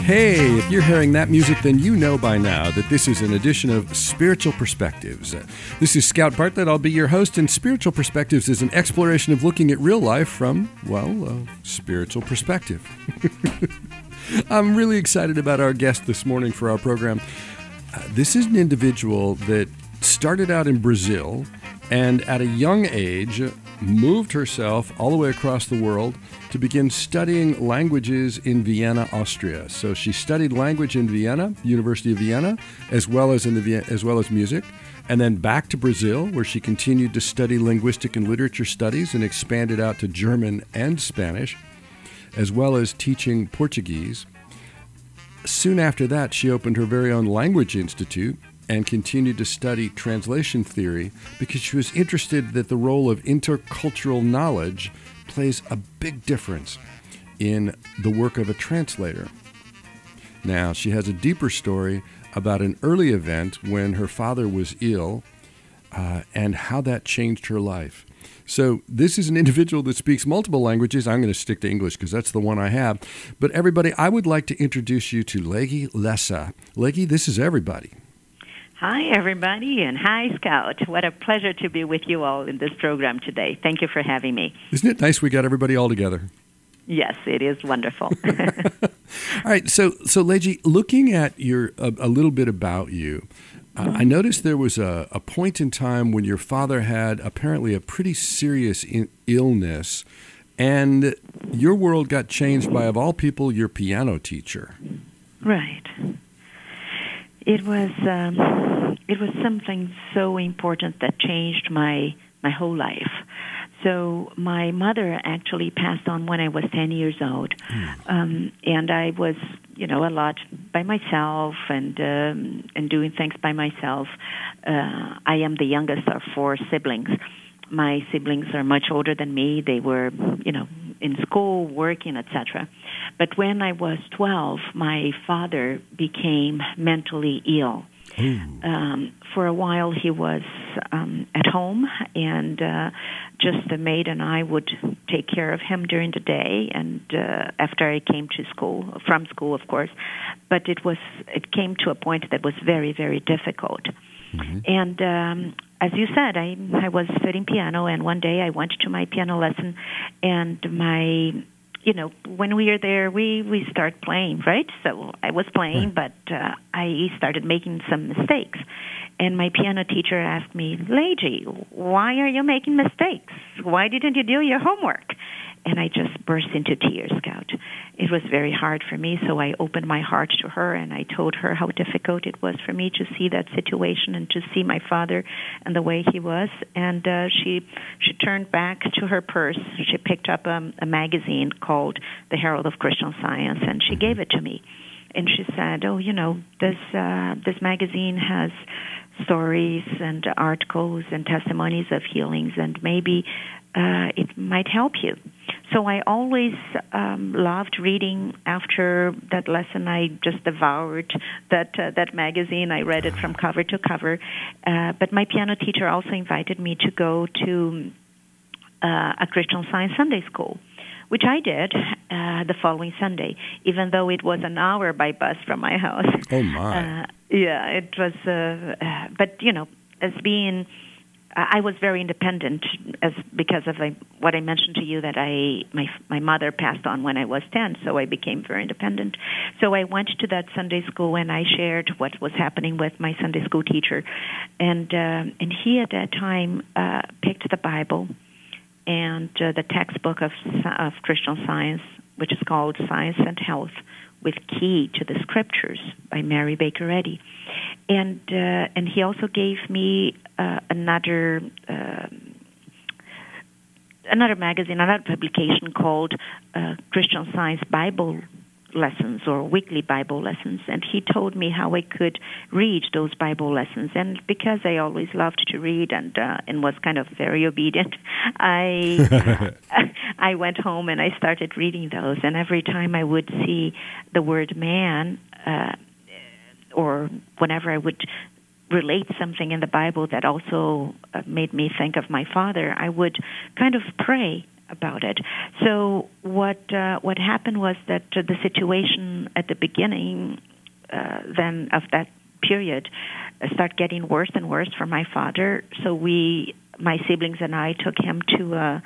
Hey, if you're hearing that music, then you know by now that this is an edition of Spiritual Perspectives. This is Scout Bartlett. I'll be your host, and Spiritual Perspectives is an exploration of looking at real life from, well, a spiritual perspective. I'm really excited about our guest this morning for our program. This is an individual that started out in Brazil and at a young age moved herself all the way across the world to begin studying languages in Vienna, Austria. So she studied language in Vienna, University of Vienna, as well as music, and then back to Brazil, where she continued to study linguistic and literature studies and expanded out to German and Spanish, as well as teaching Portuguese. Soon after that, she opened her very own language institute and continued to study translation theory because she was interested that the role of intercultural knowledge plays a big difference in the work of a translator. Now, she has a deeper story about an early event when her father was ill and how that changed her life. So this is an individual that speaks multiple languages. I'm going to stick to English because that's the one I have. But everybody, I would like to introduce you to Legi Lessa. Legi, this is everybody. Hi, everybody, and hi, Scout. What a pleasure to be with you all in this program today. Thank you for having me. Isn't it nice we got everybody all together? Yes, it is wonderful. All right, so Legi, looking at a little bit about you, I noticed there was a point in time when your father had apparently a pretty serious illness, and your world got changed by, of all people, your piano teacher. Right. It was something so important that changed my whole life. So my mother actually passed on when I was 10 years old, and I was, a lot by myself and doing things by myself. I am the youngest of four siblings. My siblings are much older than me. They were, in school, working, etc. But when I was 12, my father became mentally ill. For a while, he was at home, and just the maid and I would take care of him during the day, and after I came from school, of course. But it came to a point that was very, very difficult. Mm-hmm. And as you said, I was studying piano, and one day I went to my piano lesson, and when we are there, we start playing, right? So I was playing, but I started making some mistakes. And my piano teacher asked me, Legi, why are you making mistakes? Why didn't you do your homework? And I just burst into tears, Scout. It was very hard for me, so I opened my heart to her, and I told her how difficult it was for me to see that situation and to see my father and the way he was. And she turned back to her purse. She picked up a magazine called The Herald of Christian Science, and she gave it to me. And she said, this magazine has stories and articles and testimonies of healings, and maybe it might help you. So I always loved reading. After that lesson, I just devoured that magazine. I read it from cover to cover. But my piano teacher also invited me to go to a Christian Science Sunday school, which I did the following Sunday, even though it was an hour by bus from my house. Oh, my. It was, but, as being, I was very independent because of what I mentioned to you, that my mother passed on when I was 10, so I became very independent. So I went to that Sunday school, and I shared what was happening with my Sunday school teacher. And he, at that time, picked the Bible and the textbook of Christian Science, which is called Science and Health, with Key to the Scriptures by Mary Baker Eddy. And he also gave me another magazine, another publication called Christian Science Bible Lessons, or Weekly Bible Lessons, and he told me how I could read those Bible lessons. And because I always loved to read and was kind of very obedient, I went home and I started reading those. And every time I would see the word man, or whenever I would relate something in the Bible that also made me think of my father, I would kind of pray about it. So what happened was that the situation at the beginning then of that period started getting worse and worse for my father. So my siblings and I took him to a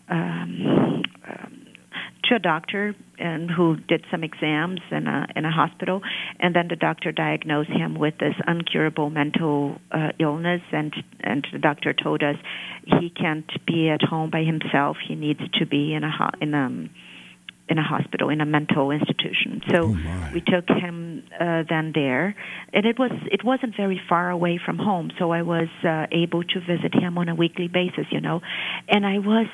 doctor and who did some exams in a hospital, and then the doctor diagnosed him with this incurable mental illness, and the doctor told us he can't be at home by himself. He needs to be in a hospital, in a mental institution. So we took him then there, and it wasn't very far away from home. So I was able to visit him on a weekly basis, and I was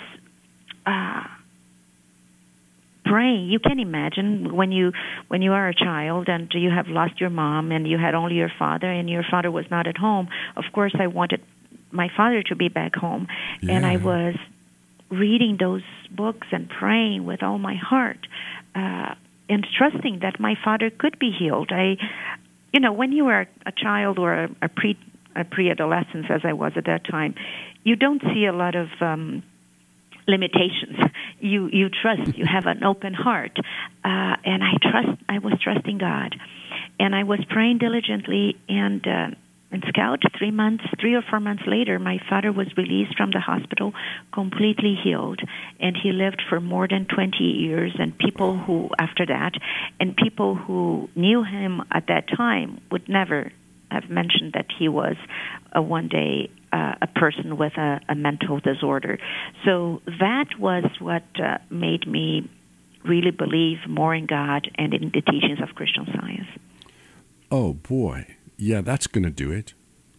praying. You can imagine when you are a child and you have lost your mom and you had only your father, and your father was not at home. Of course, I wanted my father to be back home, and I was reading those books and praying with all my heart, and trusting that my father could be healed. When you are a child or a pre-adolescent, as I was at that time, you don't see a lot of limitations. You trust. You have an open heart, and I was trusting God, and I was praying diligently. And Scout, 3 or 4 months later, my father was released from the hospital, completely healed, and he lived for more than 20 years. And people who knew him at that time would never have mentioned that he was one day a person with a mental disorder. So that was what made me really believe more in God and in the teachings of Christian Science. Oh, boy. Yeah, that's going to do it.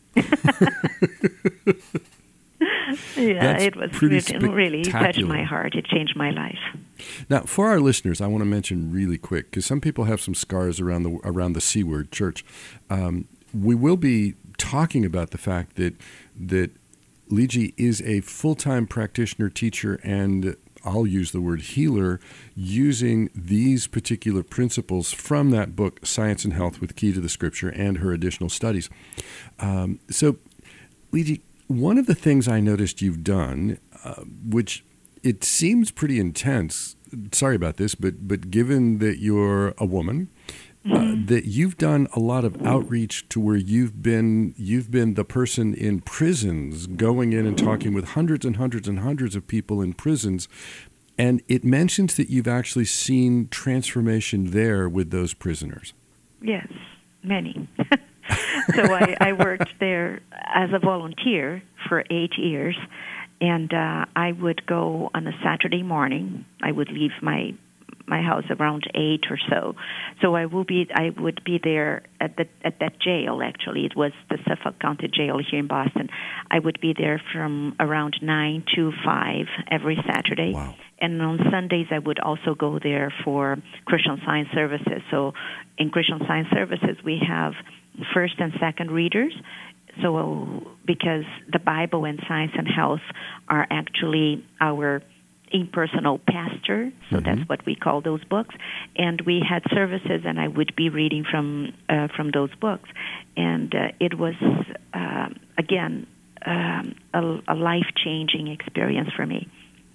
Yeah, it was really touched my heart. It changed my life. Now, for our listeners, I want to mention really quick, because some people have some scars around the C word, church. We will be talking about the fact that Liji is a full-time practitioner, teacher, and I'll use the word healer, using these particular principles from that book, Science and Health with Key to the Scripture, and her additional studies. So, Liji, one of the things I noticed you've done, which it seems pretty intense, sorry about this, but given that you're a woman, that you've done a lot of outreach to where you've been the person in prisons, going in and talking with hundreds and hundreds and hundreds of people in prisons. And it mentions that you've actually seen transformation there with those prisoners. Yes, many. So I worked there as a volunteer for 8 years, and I would go on a Saturday morning. I would leave my house around 8 or so. So I would be there at that jail. Actually, it was the Suffolk County Jail here in Boston. I would be there from around 9 to 5 every Saturday. Wow. And on Sundays, I would also go there for Christian Science services. So in Christian Science services, we have first and second readers. So because the Bible and Science and Health are actually our impersonal pastor, so that's what we call those books. And we had services, and I would be reading from those books. And it was, again, a life-changing experience for me.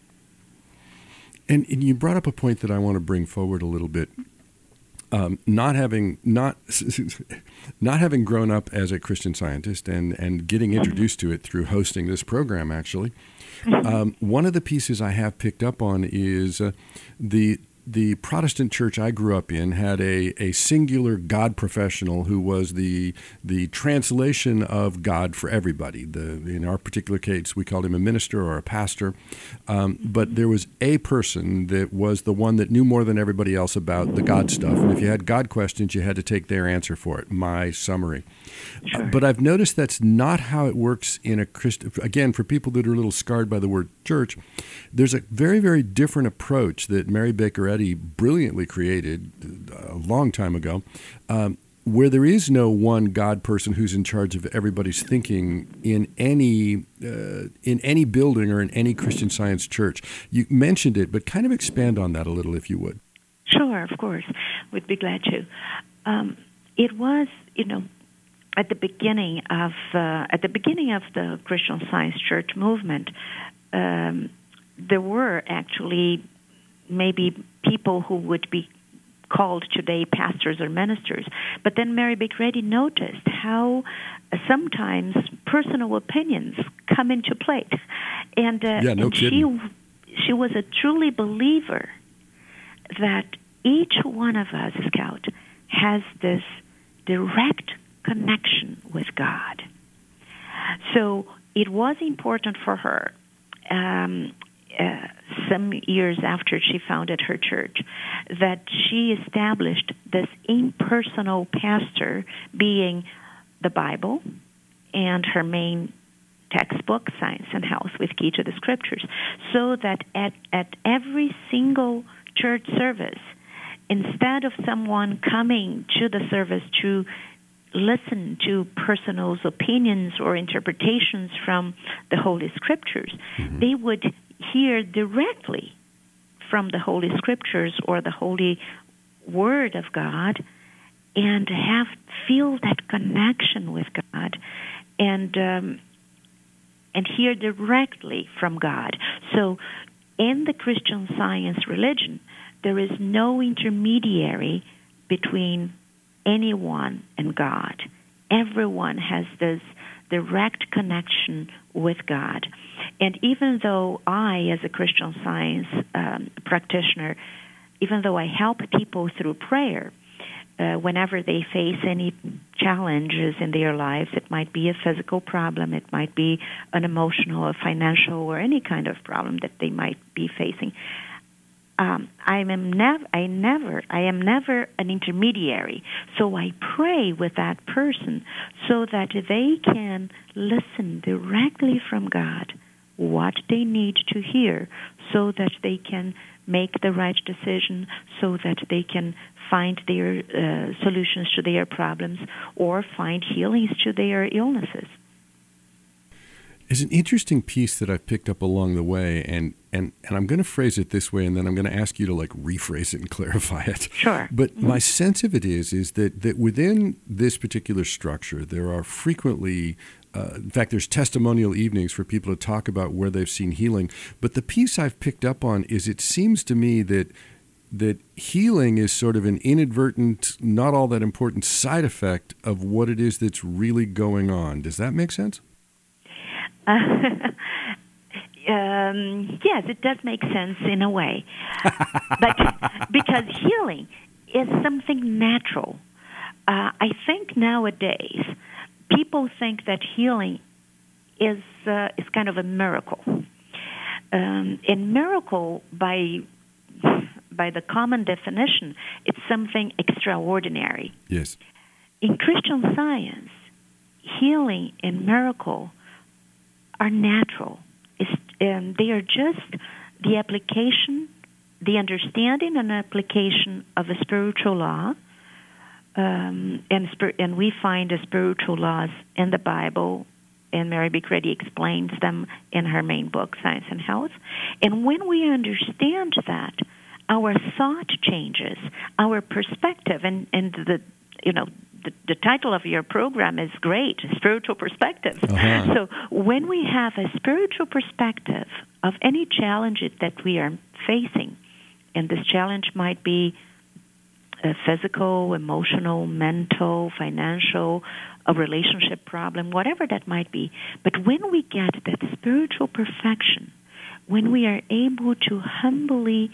And you brought up a point that I want to bring forward a little bit. Not having grown up as a Christian Scientist and getting introduced to it through hosting this program, actually, one of the pieces I have picked up on is the Protestant church I grew up in had a singular God professional who was the translation of God for everybody. In our particular case, we called him a minister or a pastor, but there was a person that was the one that knew more than everybody else about the God stuff. And if you had God questions, you had to take their answer for it, my summary. Sure. But I've noticed that's not how it works in a Christian. Again, for people that are a little scarred by the word church, there's a very, very different approach that Mary Baker Eddy brilliantly created a long time ago, where there is no one God person who's in charge of everybody's thinking in any building or in any Christian Science church. You mentioned it, but kind of expand on that a little, if you would. Sure, of course. Would be glad to. It was, at the beginning of the Christian Science Church movement, there were actually maybe people who would be called today pastors or ministers. But then Mary Bigredi noticed how sometimes personal opinions come into play. And, she was a truly believer that each one of us, Scout, has this direct connection with God. So it was important for her, some years after she founded her church, that she established this impersonal pastor, being the Bible and her main textbook, Science and Health with Key to the Scriptures, so that at every single church service, instead of someone coming to the service to listen to personal opinions or interpretations from the Holy Scriptures, they would hear directly from the Holy Scriptures or the Holy Word of God and feel that connection with God and hear directly from God. So in the Christian Science religion, there is no intermediary between anyone and God. Everyone has this direct connection with God. And even though I, as a Christian Science practitioner, even though I help people through prayer, whenever they face any challenges in their lives, it might be a physical problem, it might be an emotional or financial or any kind of problem that they might be facing, I am never an intermediary. So I pray with that person so that they can listen directly from God what they need to hear, so that they can make the right decision, so that they can find their solutions to their problems or find healings to their illnesses. It's an interesting piece that I've picked up along the way, and I'm going to phrase it this way, and then I'm going to ask you to rephrase it and clarify it. Sure. But my sense of it is that within this particular structure, there are frequently, in fact, there's testimonial evenings for people to talk about where they've seen healing. But the piece I've picked up on is it seems to me that healing is sort of an inadvertent, not all that important side effect of what it is that's really going on. Does that make sense? Yes, it does make sense in a way. But because healing is something natural. I think nowadays people think that healing is kind of a miracle. And miracle, by the common definition, it's something extraordinary. Yes. In Christian Science, healing and miracle are natural. They are just the application, the understanding and application of a spiritual law, and we find the spiritual laws in the Bible, and Mary Bigredi explains them in her main book, Science and Health. And when we understand that, our thought changes, our perspective, and the title of your program is great, Spiritual Perspectives. Uh-huh. So when we have a spiritual perspective of any challenge that we are facing, and this challenge might be physical, emotional, mental, financial, a relationship problem, whatever that might be, but when we get that spiritual perfection, when we are able to humbly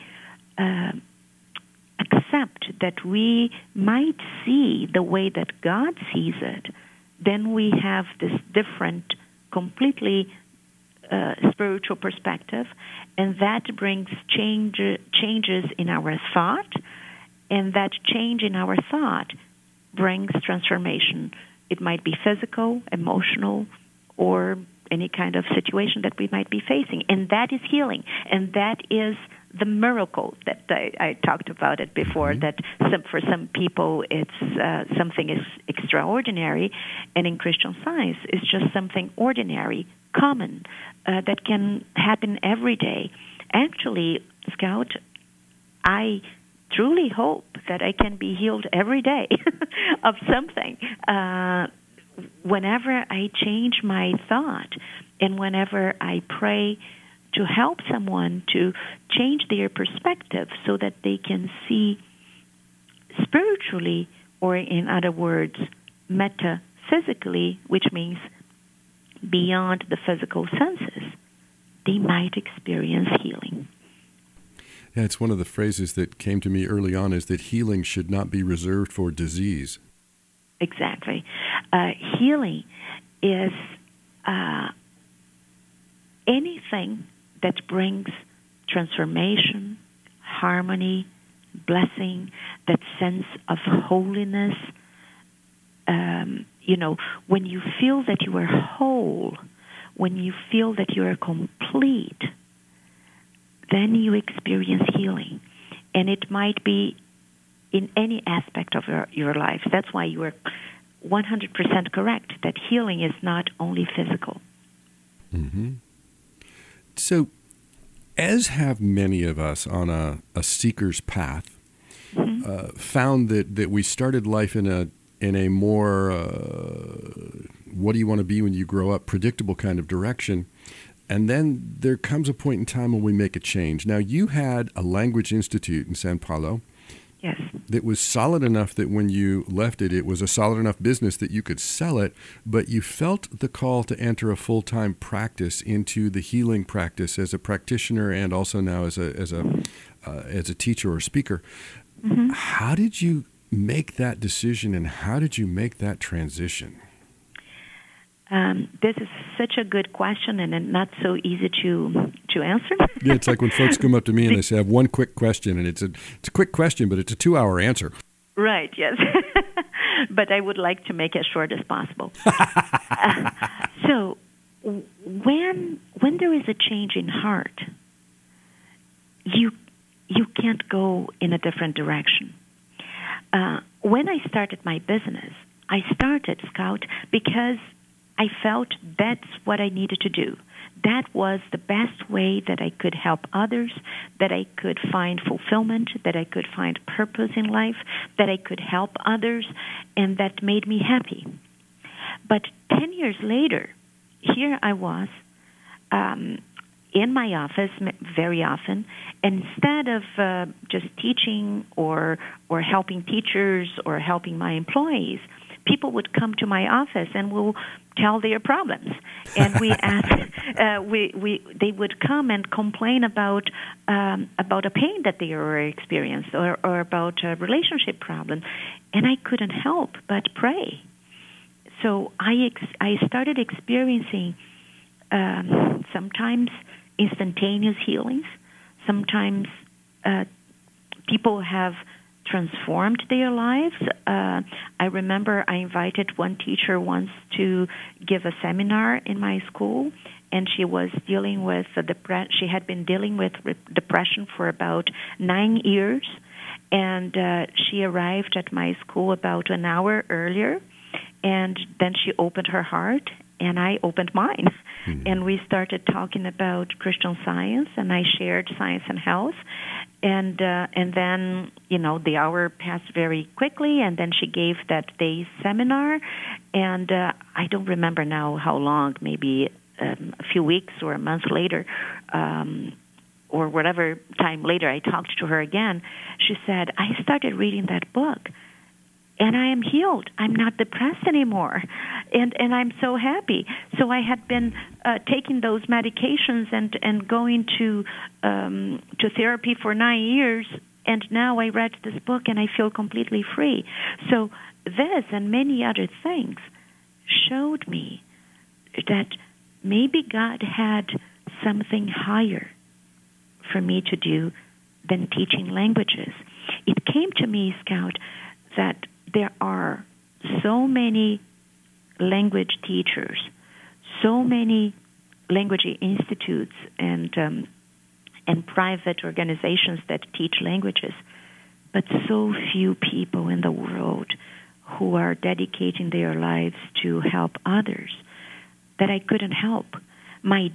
accept that we might see the way that God sees it, then we have this different, completely spiritual perspective, and that brings changes in our thought, and that change in our thought brings transformation. It might be physical, emotional, or any kind of situation that we might be facing, and that is healing, and that is the miracle that I talked about it before, that for some people it's something is extraordinary, and in Christian Science it's just something ordinary, common, that can happen every day. Actually, Scout, I truly hope that I can be healed every day of something. Whenever I change my thought and whenever I pray to help someone to change their perspective so that they can see spiritually, or in other words, metaphysically, which means beyond the physical senses, they might experience healing. Yeah, it's one of the phrases that came to me early on, is that healing should not be reserved for disease. Exactly. Healing is anything that brings transformation, harmony, blessing, that sense of holiness. When you feel that you are whole, when you feel that you are complete, then you experience healing. And it might be in any aspect of your life. That's why you are 100% correct, that healing is not only physical. Mm-hmm. So, as have many of us on a seeker's path, found that we started life in a more what do you want to be when you grow up, predictable kind of direction. And then there comes a point in time when we make a change. Now, you had a language institute in Sao Paulo. Yes. That was solid enough that when you left it, it was a solid enough business that you could sell it, but you felt the call to enter a full-time practice into the healing practice as a practitioner and also now as a teacher or speaker. Mm-hmm. How did you make that decision, and how did you make that transition? This is such a good question, and not so easy to answer. Yeah, it's like when folks come up to me and they say, I have one quick question, and it's a quick question, but it's a 2-hour answer. Right, yes. But I would like to make it as short as possible. So when there is a change in heart, you can't go in a different direction. When I started my business, I started Scout because I felt that's what I needed to do. That was the best way that I could help others, that I could find fulfillment, that I could find purpose in life, that I could help others, and that made me happy. But 10 years later, here I was in my office very often, and instead of just teaching or helping teachers or helping my employees, people would come to my office and will tell their problems, and we ask. They would come and complain about a pain that they were experiencing or about a relationship problem, and I couldn't help but pray. So I started experiencing sometimes instantaneous healings. Sometimes people have transformed their lives. I remember I invited one teacher once to give a seminar in my school, and she was dealing with she had been dealing with depression for about 9 years, and she arrived at my school about an hour earlier, and then she opened her heart, and I opened mine. Mm-hmm. And we started talking about Christian Science, and I shared science and health. And then, the hour passed very quickly, and then she gave that day's seminar. And I don't remember now how long, maybe a few weeks or a month later, or whatever time later I talked to her again. She said, I started reading that book, and I am healed. I'm not depressed anymore, and I'm so happy. So I had been taking those medications and going to therapy for 9 years, and now I read this book and I feel completely free. So this and many other things showed me that maybe God had something higher for me to do than teaching languages. It came to me, Scout, that there are so many language teachers, so many language institutes and private organizations that teach languages, but so few people in the world who are dedicating their lives to help others that I couldn't help. My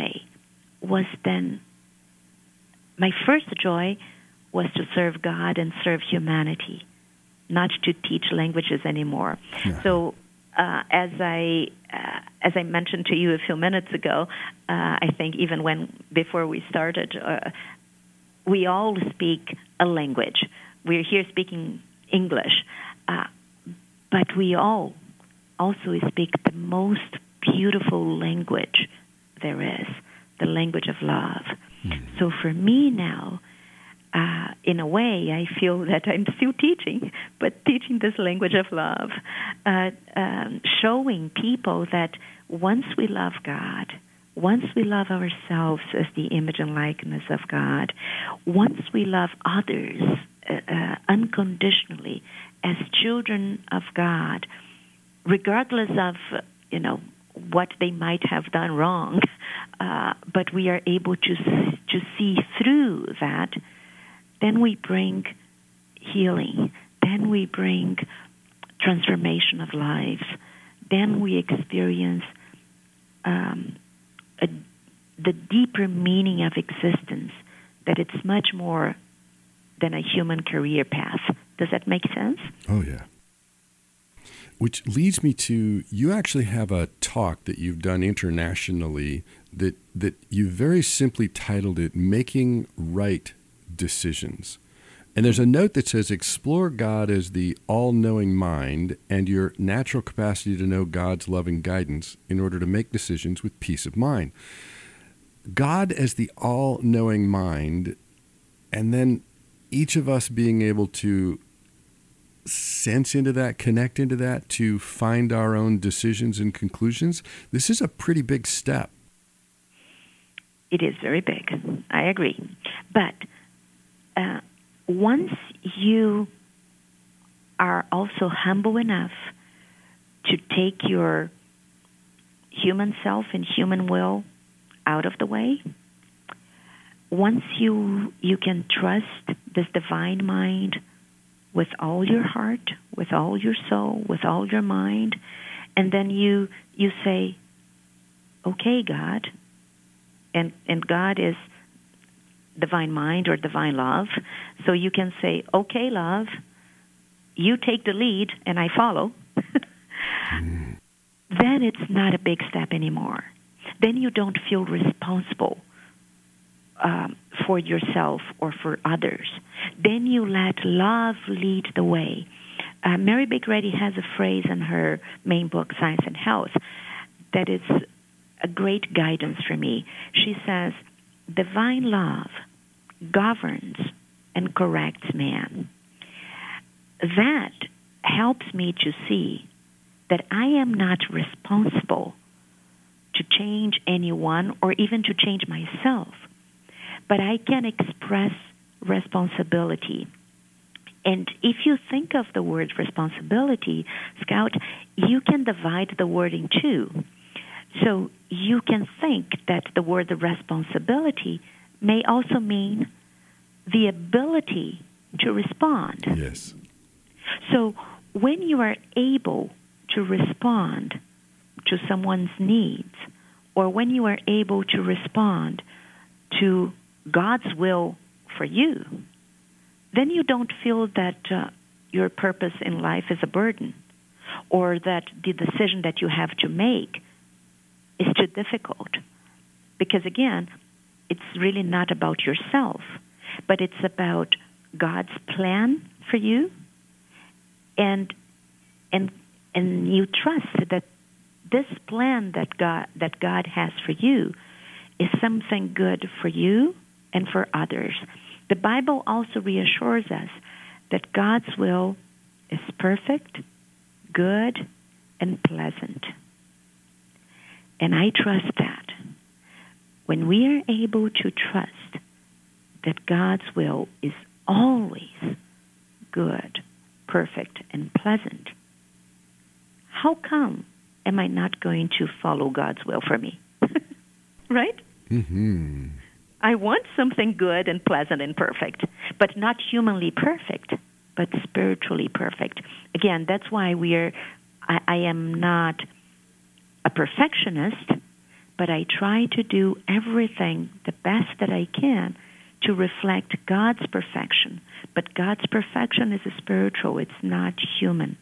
first joy was to serve God and serve humanity, not to teach languages anymore. Yeah. So as I mentioned to you a few minutes ago, I think even before we started, we all speak a language. We're here speaking English, but we all also speak the most beautiful language there is, the language of love. Mm-hmm. So for me now, in a way, I feel that I'm still teaching, but teaching this language of love, showing people that once we love God, once we love ourselves as the image and likeness of God, once we love others unconditionally as children of God, regardless of, what they might have done wrong, but we are able to see through that, then we bring healing, then we bring transformation of lives, then we experience the deeper meaning of existence, that it's much more than a human career path. Does that make sense? Oh, yeah. Which leads me to, you actually have a talk that you've done internationally that you very simply titled it, Making Right Decisions. And there's a note that says, explore God as the all-knowing mind and your natural capacity to know God's loving guidance in order to make decisions with peace of mind. God as the all-knowing mind, and then each of us being able to sense into that, connect into that, to find our own decisions and conclusions. This is a pretty big step. It is very big. I agree. But once you are also humble enough to take your human self and human will out of the way, once you can trust this divine mind with all your heart, with all your soul, with all your mind, and then you say, okay, God, and God is divine mind or divine love, so you can say, okay, love, you take the lead and I follow, then it's not a big step anymore. Then you don't feel responsible for yourself or for others. Then you let love lead the way. Mary Baker Eddy has a phrase in her main book, Science and Health, that is a great guidance for me. She says, divine love governs and corrects man. That helps me to see that I am not responsible to change anyone or even to change myself, but I can express responsibility. And if you think of the word responsibility, Scout, you can divide the word in two. So you can think that the word responsibility may also mean the ability to respond. Yes. So when you are able to respond to someone's needs, or when you are able to respond to God's will for you, then you don't feel that your purpose in life is a burden, or that the decision that you have to make is too difficult. Because again, it's really not about yourself, but it's about God's plan for you, and you trust that this plan that God has for you is something good for you and for others. The Bible also reassures us that God's will is perfect, good, and pleasant. And I trust that. When we are able to trust that God's will is always good, perfect, and pleasant, how come am I not going to follow God's will for me? Right? Mm-hmm. I want something good and pleasant and perfect, but not humanly perfect, but spiritually perfect. Again, that's why I am not a perfectionist, but I try to do everything the best that I can to reflect God's perfection. But God's perfection is spiritual, it's not human.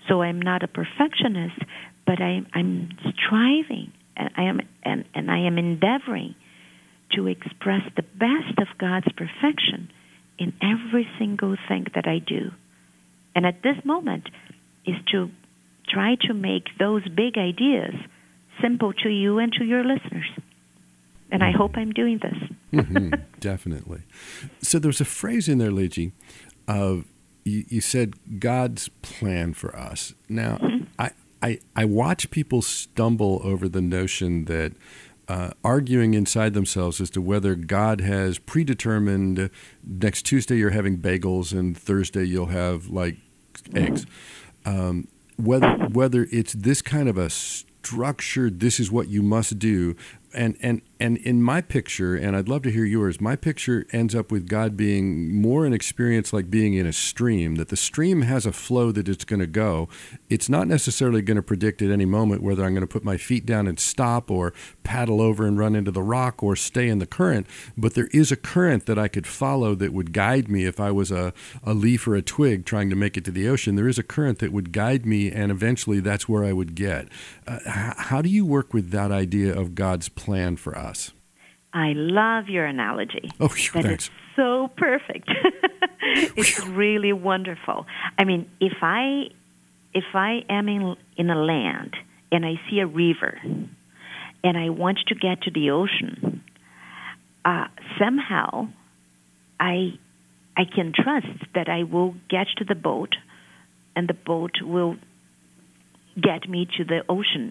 So I'm not a perfectionist, but I'm striving, and I am endeavoring to express the best of God's perfection in every single thing that I do. And at this moment is to try to make those big ideas simple to you and to your listeners. And I hope I'm doing this. Definitely. So there's a phrase in there, Lygie, of you said God's plan for us. Now, I watch people stumble over the notion that arguing inside themselves as to whether God has predetermined next Tuesday you're having bagels and Thursday you'll have like eggs. Whether it's this kind of a structured, this is what you must do. And in my picture, and I'd love to hear yours, my picture ends up with God being more an experience like being in a stream, that the stream has a flow that it's going to go. It's not necessarily going to predict at any moment whether I'm going to put my feet down and stop or paddle over and run into the rock or stay in the current, but there is a current that I could follow that would guide me if I was a leaf or a twig trying to make it to the ocean. There is a current that would guide me, and eventually that's where I would get. How do you work with that idea of God's plan for us? I love your analogy. Oh, thanks. Is so perfect. It's really wonderful. I mean, if I am in a land and I see a river and I want to get to the ocean, somehow I can trust that I will get to the boat and the boat will get me to the ocean.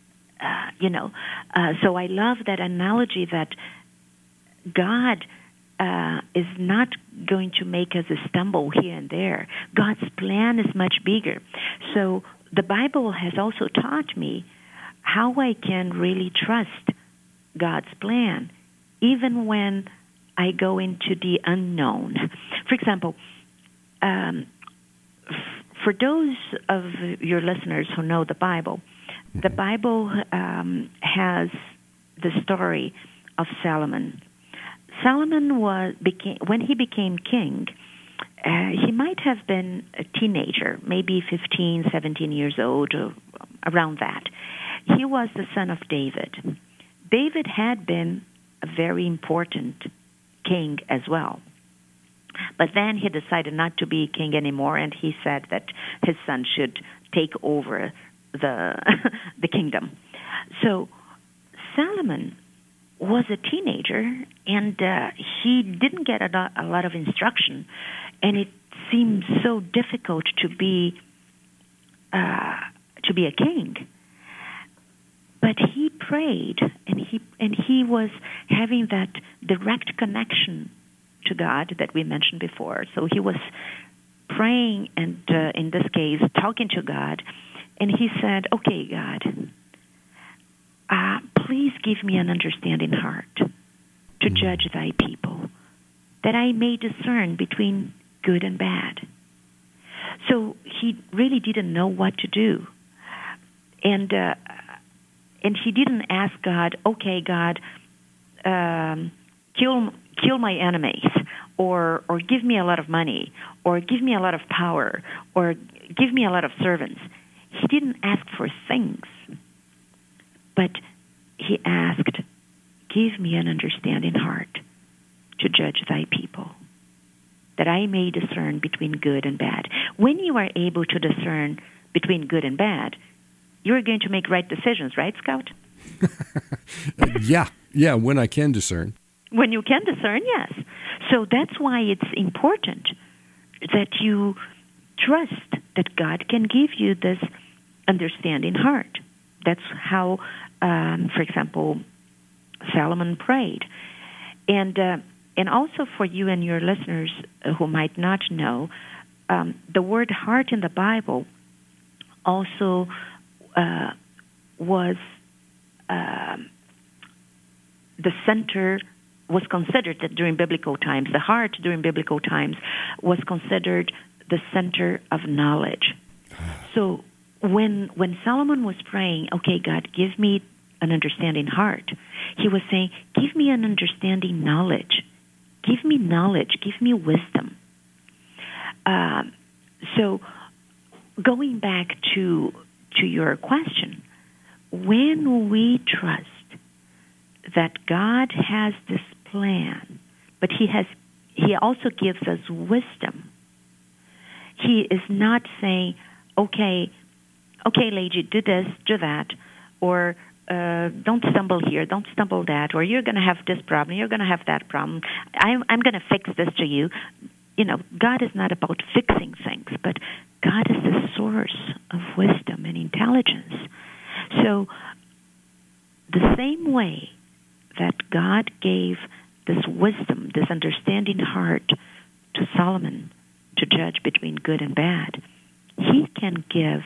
So I love that analogy that God is not going to make us stumble here and there. God's plan is much bigger. So the Bible has also taught me how I can really trust God's plan, even when I go into the unknown. For example, for those of your listeners who know the Bible has the story of Solomon. Solomon when he became king, he might have been a teenager, maybe 15, 17 years old, or around that. He was the son of David. David had been a very important king as well. But then he decided not to be king anymore, and he said that his son should take over the kingdom. So Solomon was a teenager, and he didn't get a lot of instruction, and it seemed so difficult to be a king. But he prayed, and he was having that direct connection to God that we mentioned before. So he was praying, and in this case, talking to God. And he said, okay, God, please give me an understanding heart to judge thy people, that I may discern between good and bad. So he really didn't know what to do. And he didn't ask God, okay, God, kill my enemies, or give me a lot of money, or give me a lot of power, or give me a lot of servants. He didn't ask for things, but he asked, give me an understanding heart to judge thy people, that I may discern between good and bad. When you are able to discern between good and bad, you're going to make right decisions, right, Scout? Yeah, when I can discern. When you can discern, yes. So that's why it's important that you trust that God can give you this understanding heart. That's how, for example, Solomon prayed. And also for you and your listeners who might not know, the word heart in the Bible also was the center, was considered that during biblical times, the heart during biblical times was considered the center of knowledge. So when Solomon was praying, okay, God, give me an understanding heart, he was saying, give me an understanding knowledge. Give me wisdom. So going back to your question, when we trust that God has this plan, but He also gives us wisdom. He is not saying, okay, lady, do this, do that, or don't stumble here, don't stumble that, or you're going to have this problem, you're going to have that problem. I'm going to fix this to you. God is not about fixing things, but God is the source of wisdom and intelligence. So the same way that God gave this wisdom, this understanding heart to Solomon to judge between good and bad, He can give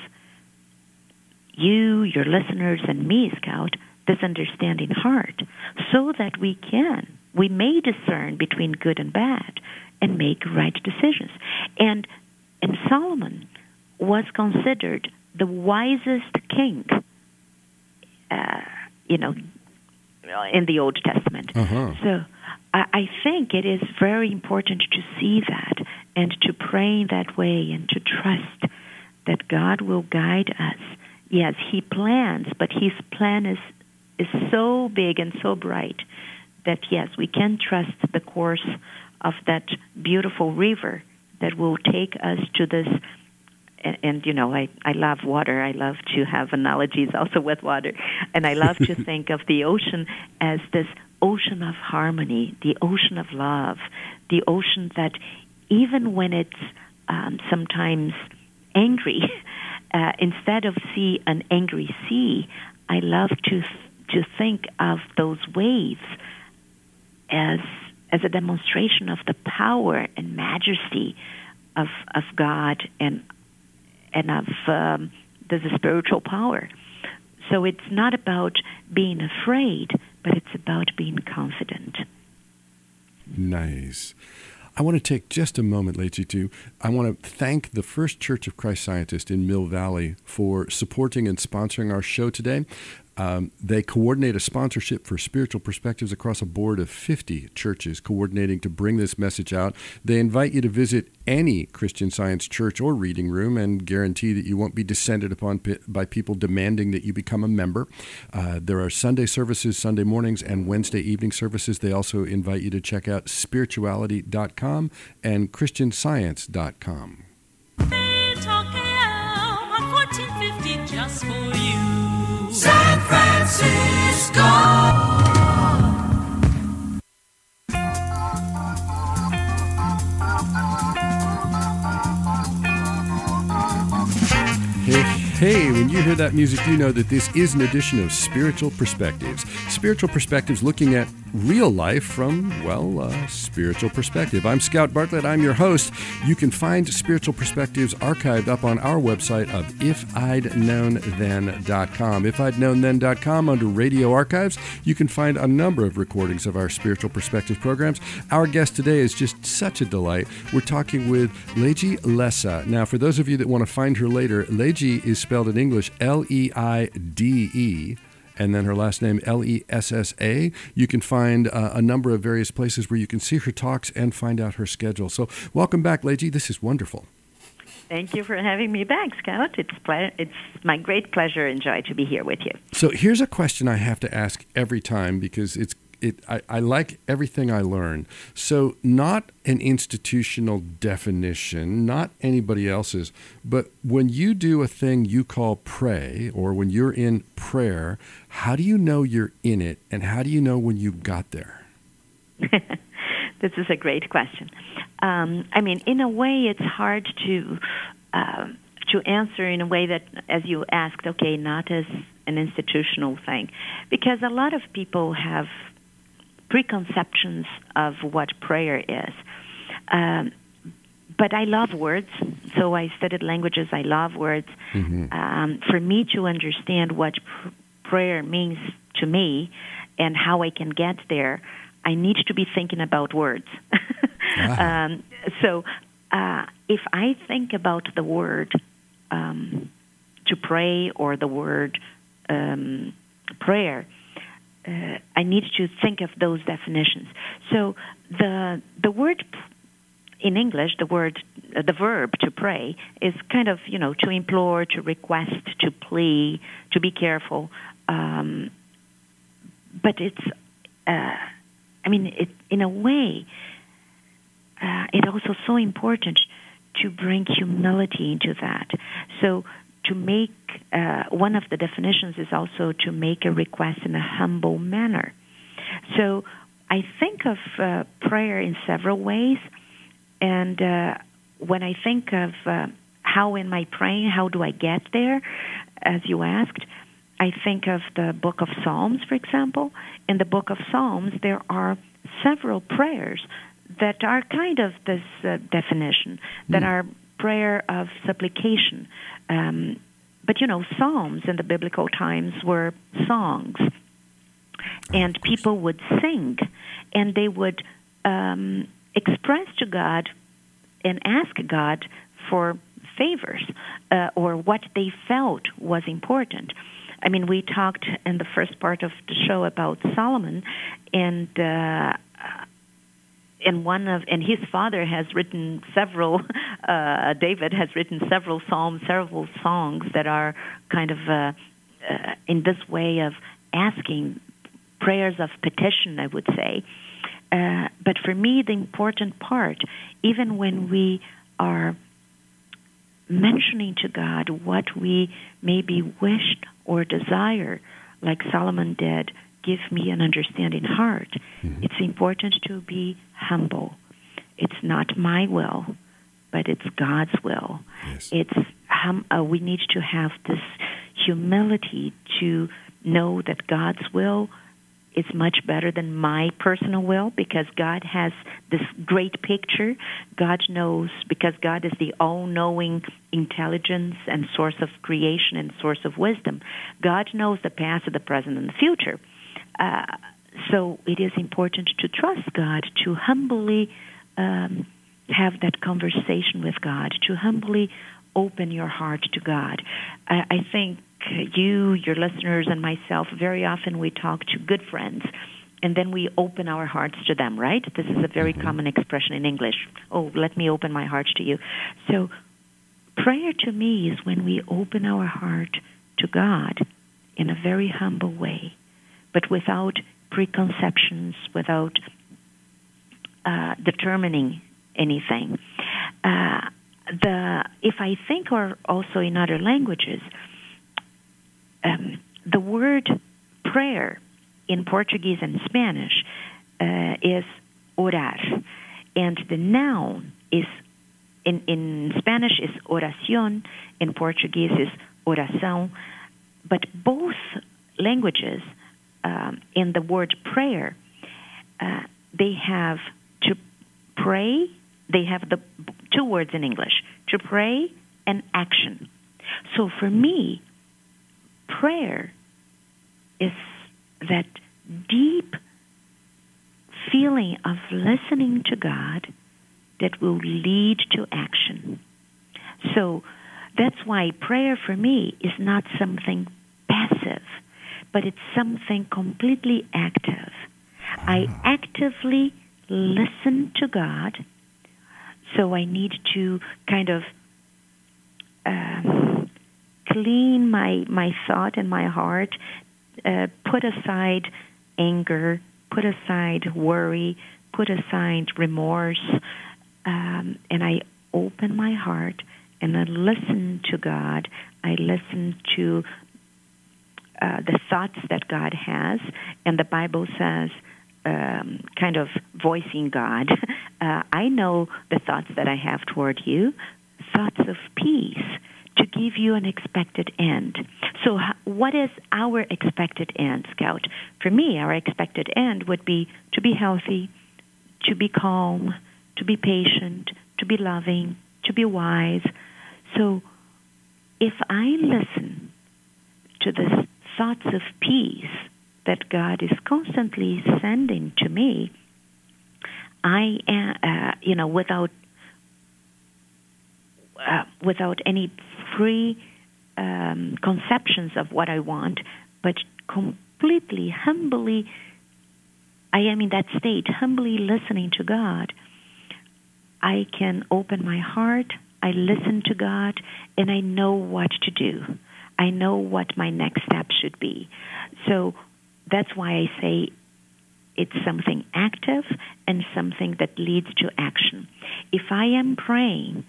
you, your listeners, and me, Scout, this understanding heart so that we may discern between good and bad and make right decisions. And Solomon was considered the wisest king, in the Old Testament. Uh-huh. So I think it is very important to see that and to pray in that way and to trust that God will guide us. Yes, He plans, but His plan is so big and so bright that, yes, we can trust the course of that beautiful river that will take us to this. And I love water. I love to have analogies also with water. And I love to think of the ocean as this ocean of harmony, the ocean of love, the ocean that even when it's sometimes angry, instead of an angry sea, I love to think of those waves as a demonstration of the power and majesty of God and of the spiritual power. So it's not about being afraid, but it's about being confident. Nice. I want to take just a moment, Lechi, I want to thank the First Church of Christ Scientist in Mill Valley for supporting and sponsoring our show today. They coordinate a sponsorship for Spiritual Perspectives across a board of 50 churches coordinating to bring this message out. They invite you to visit any Christian Science church or reading room and guarantee that you won't be descended upon by people demanding that you become a member. There are Sunday services, Sunday mornings, and Wednesday evening services. They also invite you to check out spirituality.com and christianscience.com. On 1450 just for you. San Francisco. Hey, when you hear that music, you know that this is an edition of Spiritual Perspectives. Spiritual Perspectives looking at real life from, spiritual perspective. I'm Scout Bartlett. I'm your host. You can find Spiritual Perspectives archived up on our website of ifidknownthen.com. Ifidknownthen.com under Radio Archives, you can find a number of recordings of our Spiritual Perspectives programs. Our guest today is just such a delight. We're talking with Leiji Lessa. Now, for those of you that want to find her later, Leiji is spelled in English Leide, and then her last name Lessa. You can find a number of various places where you can see her talks and find out her schedule. So welcome back, Leiji. This is wonderful. Thank you for having me back, Scout. It's my great pleasure and joy to be here with you. So here's a question I have to ask every time because I like everything I learn. So not an institutional definition, not anybody else's, but when you do a thing you call pray, or when you're in prayer, how do you know you're in it, and how do you know when you got there? This is a great question. In a way, it's hard to answer in a way that, as you asked, not as an institutional thing, because a lot of people have preconceptions of what prayer is. But I love words, so I studied languages. I love words. Mm-hmm. For me to understand what prayer means to me and how I can get there, I need to be thinking about words. So if I think about the word to pray or the word prayer, I need to think of those definitions. So the word in English, the word the verb to pray is kind of, to implore, to request, to plea, to be careful. But it's, in a way, it's also so important to bring humility into that. So to make, one of the definitions is also to make a request in a humble manner. So I think of prayer in several ways, and when I think of how in my praying, how do I get there, as you asked, I think of the book of Psalms, for example. In the book of Psalms, there are several prayers that are kind of this definition, that are prayer of supplication. But, Psalms in the biblical times were songs. And people would sing, and they would express to God and ask God for favors or what they felt was important. We talked in the first part of the show about Solomon, and his father has written several. David has written several psalms, several songs that are kind of in this way of asking, prayers of petition, I would say. But for me, the important part, even when we are mentioning to God what we maybe wished or desire, like Solomon did, give me an understanding heart. Mm-hmm. It's important to be humble. It's not my will, but it's God's will. Yes. We need to have this humility to know that God's will is much better than my personal will, because God has this great picture. God knows, because God is the all-knowing intelligence and source of creation and source of wisdom. God knows the past, the present, and the future. So it is important to trust God, to humbly have that conversation with God, to humbly open your heart to God. I think you, your listeners, and myself, very often we talk to good friends, and then we open our hearts to them, right? This is a very common expression in English. Oh, let me open my heart to you. So prayer to me is when we open our heart to God in a very humble way, but without preconceptions, without determining anything. If I think, or also in other languages, the word prayer in Portuguese and Spanish is orar, and the noun is in Spanish is oración, in Portuguese is oração, but both languages in the word prayer, they have to pray. They have the two words in English, to pray and action. So for me, prayer is that deep feeling of listening to God that will lead to action. So that's why prayer for me is not something passive, but it's something completely active. I actively listen to God, so I need to kind of clean my thought and my heart, put aside anger, put aside worry, put aside remorse, and I open my heart and I listen to God. I listen to the thoughts that God has, and the Bible says, kind of voicing God, I know the thoughts that I have toward you, thoughts of peace, to give you an expected end. So what is our expected end, Scout? For me, our expected end would be to be healthy, to be calm, to be patient, to be loving, to be wise. So if I listen to the thoughts of peace that God is constantly sending to me, I am, without any conceptions of what I want, but completely, humbly, I am in that state, humbly listening to God. I can open my heart, I listen to God, and I know what to do. I know what my next step should be. So that's why I say it's something active and something that leads to action. If I am praying,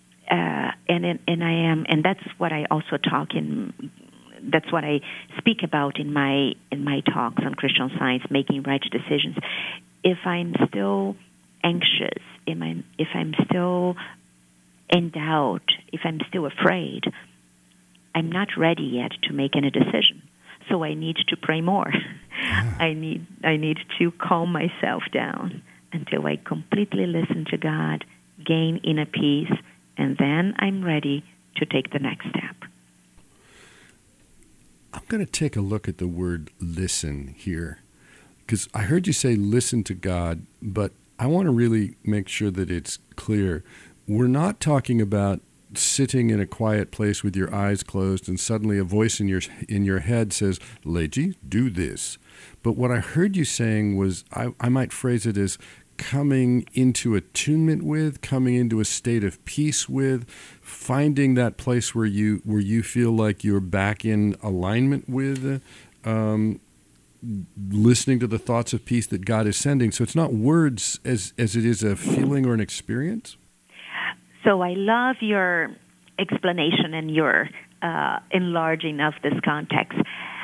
and that's what I also that's what I speak about in my talks on Christian Science, making right decisions. If I'm still anxious, if I'm still in doubt, if I'm still afraid, I'm not ready yet to make any decision. So I need to pray more. Yeah. I need to calm myself down until I completely listen to God, gain inner peace, and then I'm ready to take the next step. I'm going to take a look at the word listen here, because I heard you say listen to God, but I want to really make sure that it's clear. We're not talking about sitting in a quiet place with your eyes closed and suddenly a voice in your head says, Leji, do this. But what I heard you saying was, I might phrase it as coming into attunement with, coming into a state of peace with, finding that place where you feel like you're back in alignment with, listening to the thoughts of peace that God is sending. So it's not words as it is a feeling or an experience? So I love your explanation and your enlarging of this context.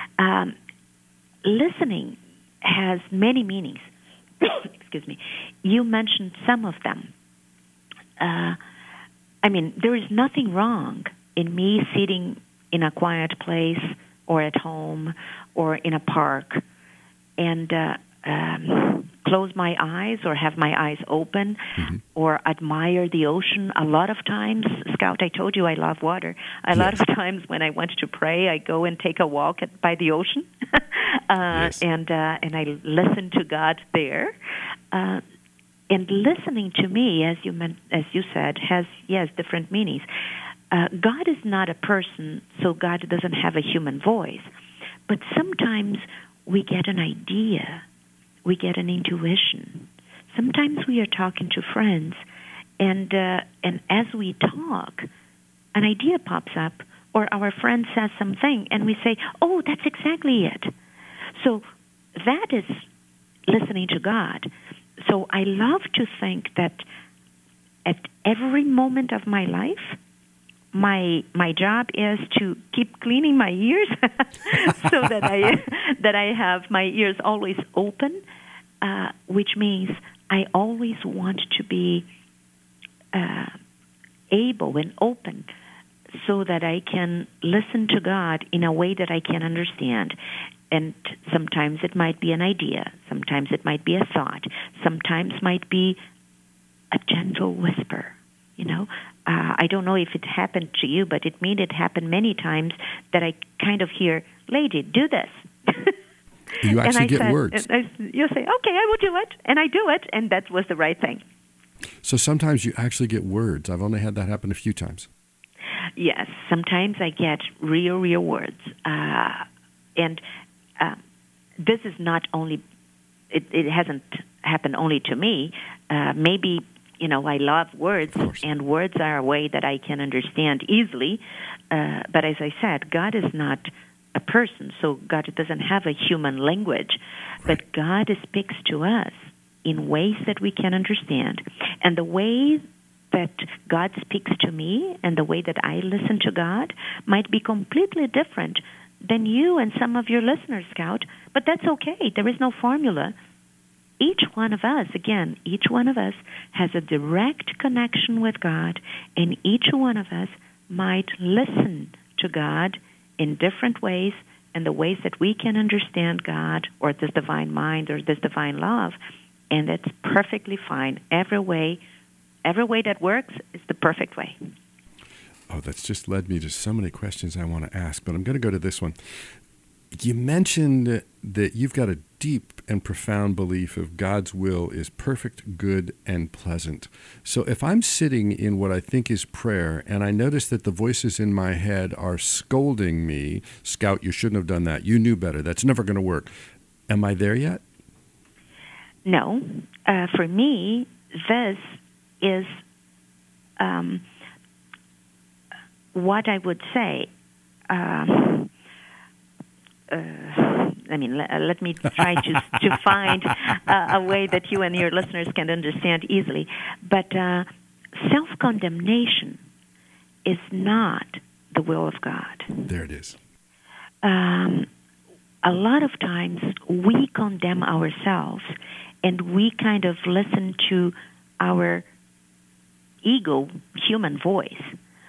Listening has many meanings. Excuse me. You mentioned some of them. There is nothing wrong in me sitting in a quiet place or at home or in a park and close my eyes or have my eyes open or admire the ocean. A lot of times, Scout, I told you I love water. A lot of times when I want to pray, I go and take a walk by the ocean and I listen to God there. And listening to me, as you said, has, different meanings. God is not a person, so God doesn't have a human voice. But sometimes we get an idea. We get an intuition. Sometimes we are talking to friends, and as we talk, an idea pops up, or our friend says something, and we say, "Oh, that's exactly it." So that is listening to God. So I love to think that at every moment of my life, my job is to keep cleaning my ears so that I have my ears always open, which means I always want to be able and open so that I can listen to God in a way that I can understand. And sometimes it might be an idea. Sometimes it might be a thought. Sometimes might be a gentle whisper. I don't know if it happened to you, but it happened many times that I kind of hear, "Lady, do this." You actually get words. You say, "Okay, I will do it," and I do it, and that was the right thing. So sometimes you actually get words. I've only had that happen a few times. Yes, sometimes I get real words, and this is not only. It hasn't happened only to me. Maybe. I love words, and words are a way that I can understand easily. But as I said, God is not a person, so God doesn't have a human language. Right. But God speaks to us in ways that we can understand. And the way that God speaks to me and the way that I listen to God might be completely different than you and some of your listeners, Scout. But that's okay. There is no formula. Each one of us has a direct connection with God, and each one of us might listen to God in different ways, and the ways that we can understand God or this divine mind or this divine love, and that's perfectly fine. Every way that works is the perfect way. Oh, that's just led me to so many questions I want to ask, but I'm going to go to this one. You mentioned that you've got a deep and profound belief of God's will is perfect, good, and pleasant. So if I'm sitting in what I think is prayer, and I notice that the voices in my head are scolding me, "Scout, you shouldn't have done that. You knew better. That's never going to work." Am I there yet? No. For me, this is what I would say. Let me try to find a way that you and your listeners can understand easily. But self-condemnation is not the will of God. There it is. A lot of times we condemn ourselves, and we kind of listen to our ego, human voice.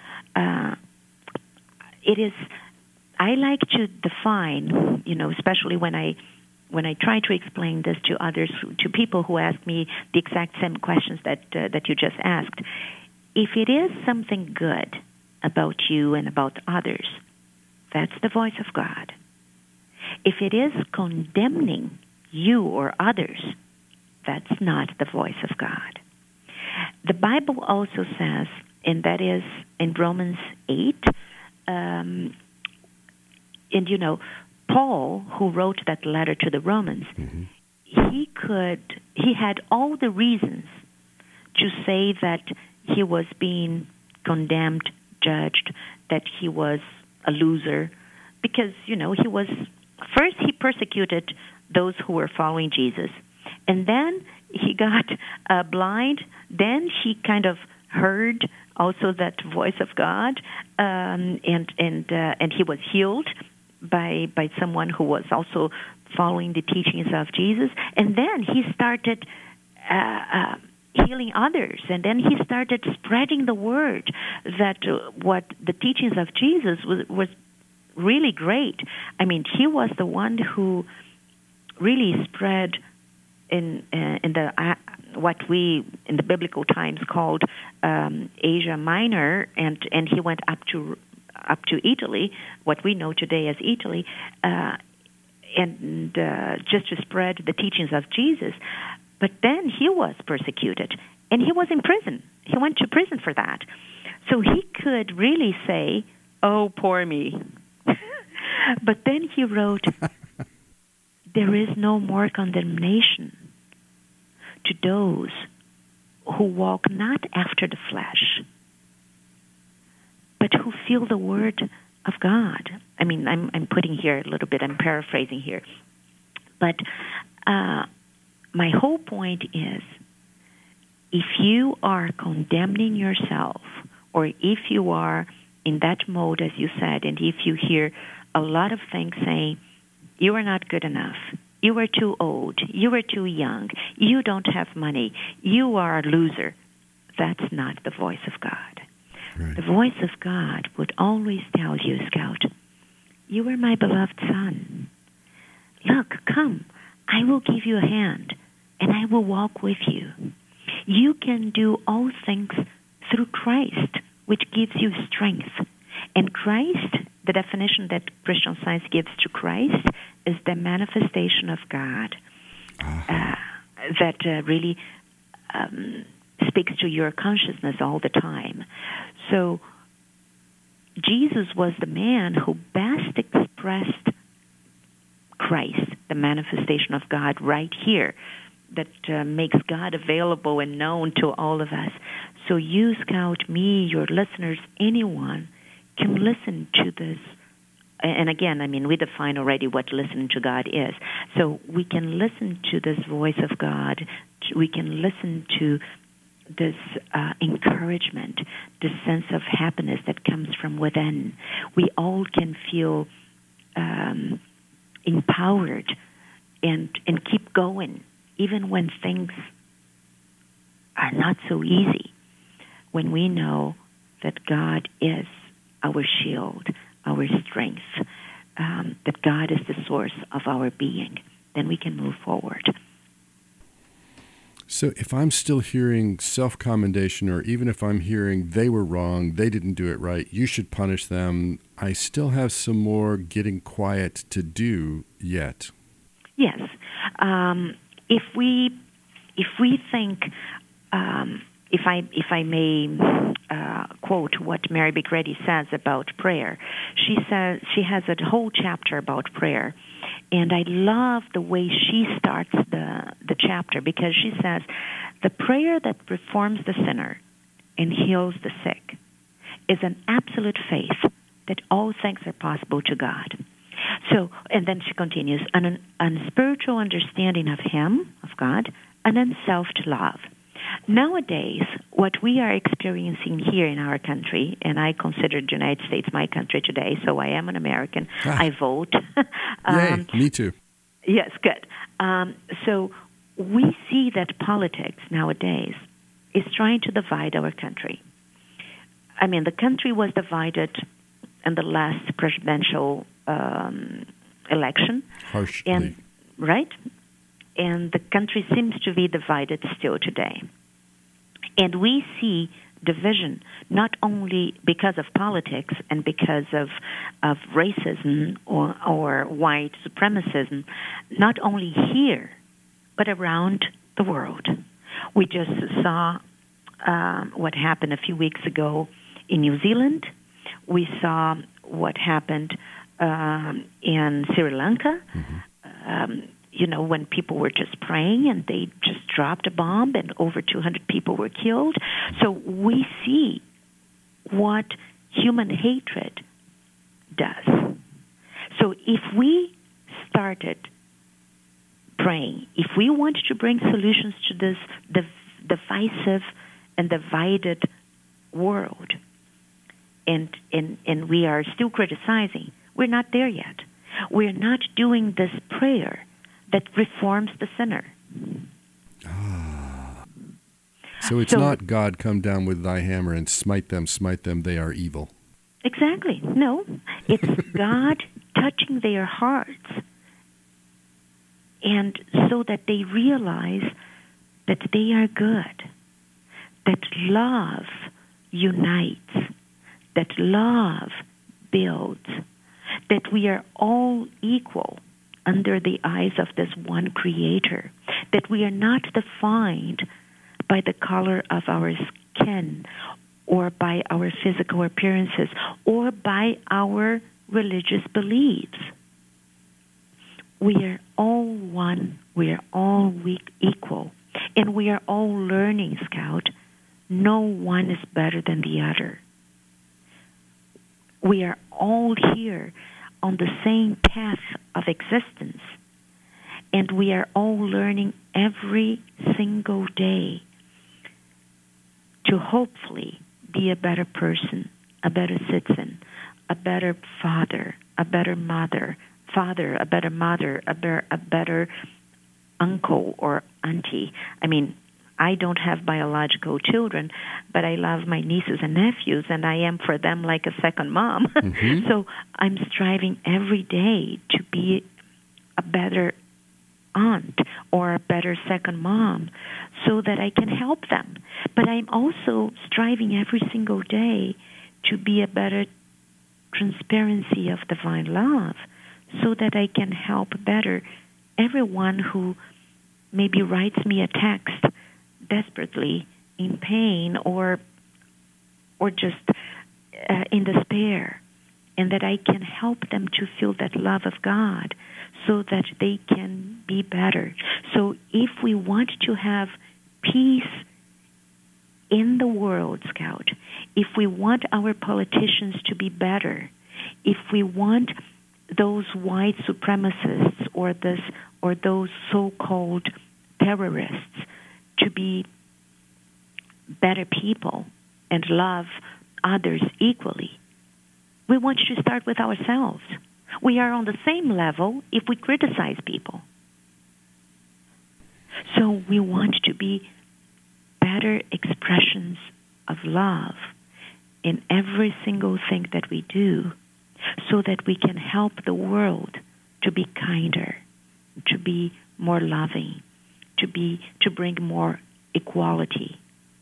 I like to define, especially when I try to explain this to others, to people who ask me the exact same questions that you just asked. If it is something good about you and about others, that's the voice of God. If it is condemning you or others, that's not the voice of God. The Bible also says, and that is in Romans 8, Paul, who wrote that letter to the Romans, he had all the reasons to say that he was being condemned, judged, that he was a loser, because, he persecuted those who were following Jesus. And then he got blind. Then he kind of heard also that voice of God, and he was healed by someone who was also following the teachings of Jesus. And then he started healing others, and then he started spreading the word that what the teachings of Jesus was really great. I mean, he was the one who really spread in the what we in the biblical times called Asia Minor, and he went up to Italy, what we know today as Italy, and just to spread the teachings of Jesus. But then he was persecuted, and he was in prison. He went to prison for that. So he could really say, "Oh, poor me." But then he wrote, "There is no more condemnation to those who walk not after the flesh, but who feel the word of God." I mean, I'm putting here a little bit, I'm paraphrasing here. But my whole point is, if you are condemning yourself, or if you are in that mode, as you said, and if you hear a lot of things saying, you are not good enough, you are too old, you are too young, you don't have money, you are a loser, that's not the voice of God. Right. The voice of God would always tell you, Scout, you are my beloved son. Look, come, I will give you a hand, and I will walk with you. You can do all things through Christ, which gives you strength. And Christ, the definition that Christian Science gives to Christ, is the manifestation of God that really speaks to your consciousness all the time. So Jesus was the man who best expressed Christ, the manifestation of God right here, that makes God available and known to all of us. So you, Scout, me, your listeners, anyone can listen to this. And again, I mean, we define already what listening to God is. So we can listen to this voice of God. We can listen to this encouragement, this sense of happiness that comes from within. We all can feel empowered and keep going, even when things are not so easy, when we know that God is our shield, our strength, that God is the source of our being, then we can move forward. So if I'm still hearing self-commendation, or even if I'm hearing they were wrong, they didn't do it right, you should punish them, I still have some more getting quiet to do yet. Yes. If we think, if I may quote what Mary Begretti says about prayer, she says she has a whole chapter about prayer, And I love the way she starts the chapter, because she says, the prayer that reforms the sinner and heals the sick is an absolute faith that all things are possible to God. So, and then she continues, an spiritual understanding of Him, of God, an unselfed love. Nowadays, what we are experiencing here in our country, and I consider the United States my country today, so I am an American. I vote. Yay, me too. Yes, good. So we see that politics nowadays is trying to divide our country. I mean, the country was divided in the last presidential election. Harshly. Right? And the country seems to be divided still today. And we see division not only because of politics and because of racism or white supremacism, not only here, but around the world. We just saw what happened a few weeks ago in New Zealand. We saw what happened in Sri Lanka. When people were just praying and they just dropped a bomb and over 200 people were killed. So we see what human hatred does. So if we started praying, if we want to bring solutions to this divisive and divided world, and we are still criticizing, we're not there yet. We're not doing this prayer that reforms the sinner. So it's not God, come down with thy hammer and smite them, they are evil. Exactly. No. It's God touching their hearts, and so that they realize that they are good, that love unites, that love builds, that we are all equal under the eyes of this one Creator, that we are not defined by the color of our skin or by our physical appearances or by our religious beliefs. We are all one, we are all equal, and we are all learning, Scout. No one is better than the other. We are all here on the same path of existence, and we are all learning every single day to hopefully be a better person, a better citizen, a better father, a better mother, a better uncle or auntie. I mean, I don't have biological children, but I love my nieces and nephews, and I am for them like a second mom. Mm-hmm. So I'm striving every day to be a better aunt or a better second mom so that I can help them. But I'm also striving every single day to be a better transparency of divine love so that I can help better everyone who maybe writes me a text desperately in pain or just in despair, and that I can help them to feel that love of God so that they can be better. So if we want to have peace in the world, Scout, if we want our politicians to be better, if we want those white supremacists or those so-called terrorists to be better people and love others equally, we want to start with ourselves. We are on the same level if we criticize people. So we want to be better expressions of love in every single thing that we do so that we can help the world to be kinder, to be more loving, to bring more equality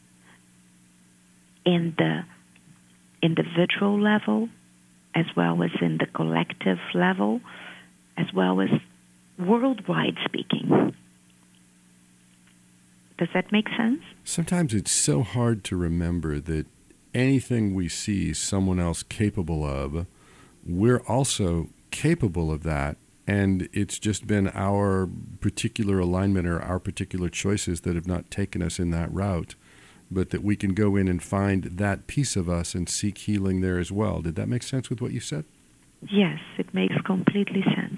in the individual level, as well as in the collective level, as well as worldwide speaking. Does that make sense? Sometimes it's so hard to remember that anything we see someone else capable of, we're also capable of that And it's just been our particular alignment or our particular choices that have not taken us in that route, but that we can go in and find that piece of us and seek healing there as well. Did that make sense with what you said? Yes, it makes completely sense.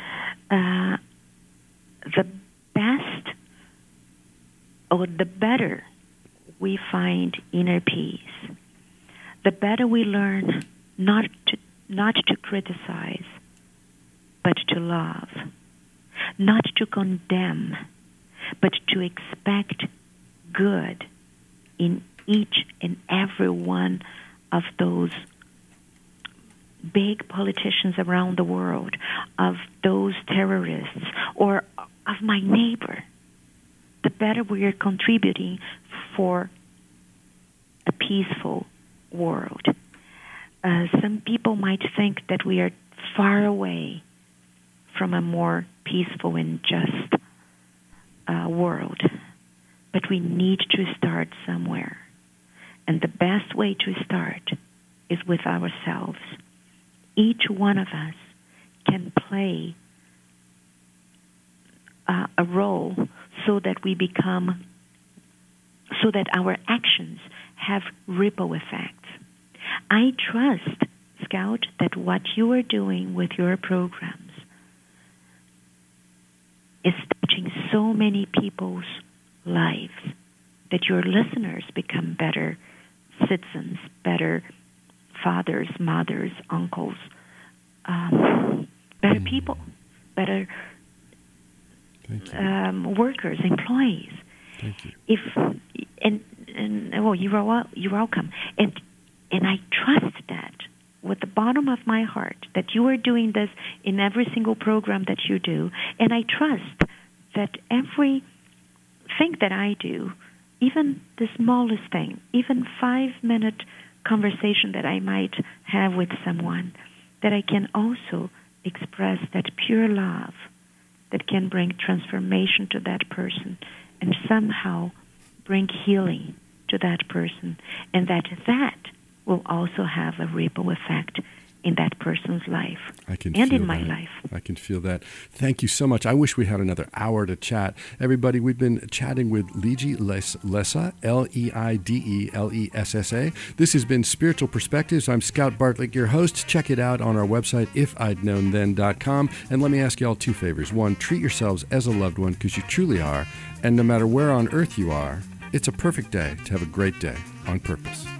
The best or the better we find inner peace, the better we learn not to criticize, but to love, not to condemn, but to expect good in each and every one of those big politicians around the world, of those terrorists, or of my neighbor, the better we are contributing for a peaceful world. Some people might think that we are far away from a more peaceful and just world, but we need to start somewhere. And the best way to start is with ourselves. Each one of us can play a role so that we become, so that our actions have ripple effects. I trust, Scout, that what you are doing with your programs is touching so many people's lives, that your listeners become better citizens, better fathers, mothers, uncles, better people, better workers, employees. Thank you. You're welcome. And I trust that with the bottom of my heart that you are doing this in every single program that you do, and I trust that everything that I do, even the smallest thing, even 5-minute conversation that I might have with someone, that I can also express that pure love that can bring transformation to that person and somehow bring healing to that person, and that will also have a ripple effect in that person's life and in my life. I can feel that. Thank you so much. I wish we had another hour to chat. Everybody, we've been chatting with Leide Lessa, Leidelessa. This has been Spiritual Perspectives. I'm Scout Bartlett, your host. Check it out on our website, ifidknownthen.com. And let me ask you all 2 favors. 1, treat yourselves as a loved one, because you truly are. And no matter where on earth you are, it's a perfect day to have a great day on purpose.